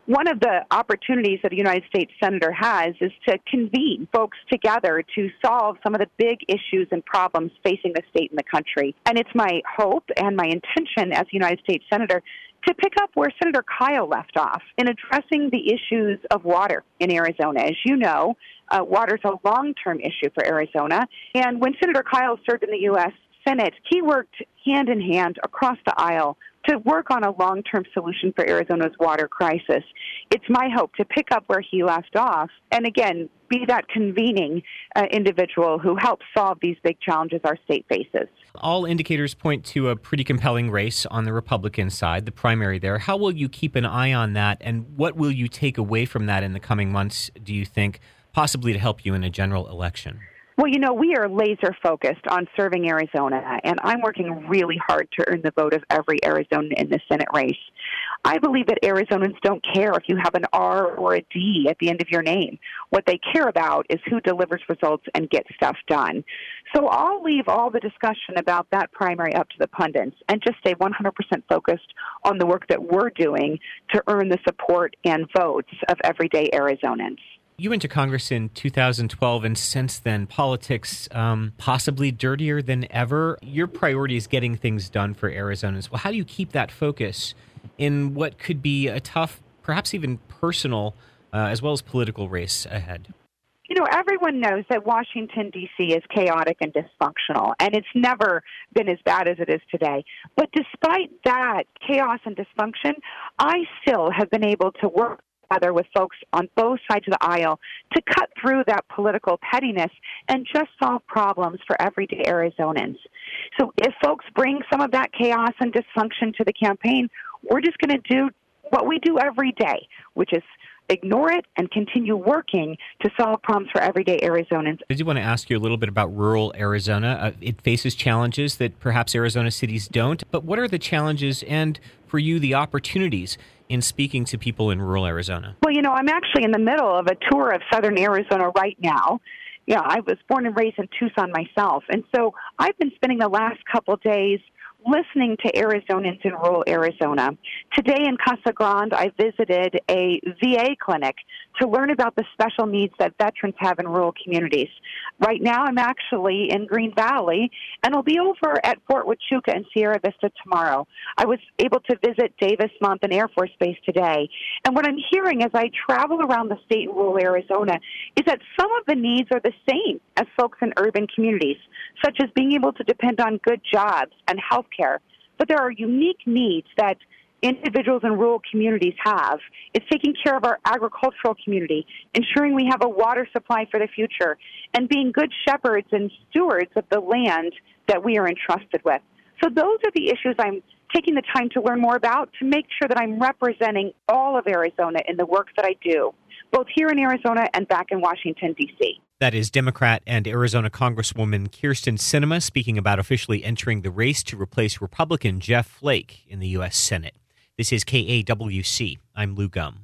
One of the opportunities that a United States Senator has is to convene folks together to solve some of the big issues and problems facing the state and the country. And it's my hope and my intention as a United States Senator to pick up where Senator Kyl left off in addressing the issues of water in Arizona. As you know, water is a long-term issue for Arizona. And when Senator Kyl served in the U.S. Senate, he worked hand in hand across the aisle to work on a long-term solution for Arizona's water crisis. It's my hope to pick up where he left off and, again, be that convening individual who helps solve these big challenges our state faces. All indicators point to a pretty compelling race on the Republican side, the primary there. How will you keep an eye on that, and what will you take away from that in the coming months, do you think, possibly to help you in a general election? Well, you know, we are laser focused on serving Arizona, and I'm working really hard to earn the vote of every Arizonan in the Senate race. I believe that Arizonans don't care if you have an R or a D at the end of your name. What they care about is who delivers results and gets stuff done. So I'll leave all the discussion about that primary up to the pundits and just stay 100% focused on the work that we're doing to earn the support and votes of everyday Arizonans. You went to Congress in 2012, and since then, politics possibly dirtier than ever. Your priority is getting things done for Arizonans. Well, how do you keep that focus in what could be a tough, perhaps even personal, as well as political race ahead? You know, everyone knows that Washington, D.C. is chaotic and dysfunctional, and it's never been as bad as it is today. But despite that chaos and dysfunction, I still have been able to work with folks on both sides of the aisle to cut through that political pettiness and just solve problems for everyday Arizonans. So if folks bring some of that chaos and dysfunction to the campaign, we're just going to do what we do every day, which is ignore it and continue working to solve problems for everyday Arizonans. I do want to ask you a little bit about rural Arizona. It faces challenges that perhaps Arizona cities don't, but what are the challenges and, for you, the opportunities in speaking to people in rural Arizona? Well, you know, I'm actually in the middle of a tour of southern Arizona right now. Yeah, I was born and raised in Tucson myself, and so I've been spending the last couple days listening to Arizonans in rural Arizona. Today in Casa Grande, I visited a VA clinic to learn about the special needs that veterans have in rural communities. Right now, I'm actually in Green Valley, and I'll be over at Fort Huachuca and Sierra Vista tomorrow. I was able to visit Davis-Monthan Air Force Base today, and what I'm hearing as I travel around the state in rural Arizona is that some of the needs are the same as folks in urban communities, such as being able to depend on good jobs and health care. But there are unique needs that individuals in rural communities have. It's taking care of our agricultural community, ensuring we have a water supply for the future, and being good shepherds and stewards of the land that we are entrusted with. So those are the issues I'm taking the time to learn more about to make sure that I'm representing all of Arizona in the work that I do, both here in Arizona and back in Washington, D.C. That is Democrat and Arizona Congresswoman Kyrsten Sinema speaking about officially entering the race to replace Republican Jeff Flake in the U.S. Senate. This is KAWC. I'm Lou Gum.